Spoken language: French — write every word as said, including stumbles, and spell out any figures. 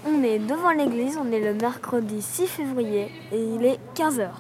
On est devant l'église, on est le mercredi six février et il est quinze heures.